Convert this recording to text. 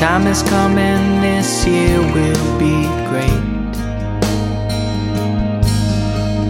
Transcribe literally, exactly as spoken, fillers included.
time is coming, this year will be great.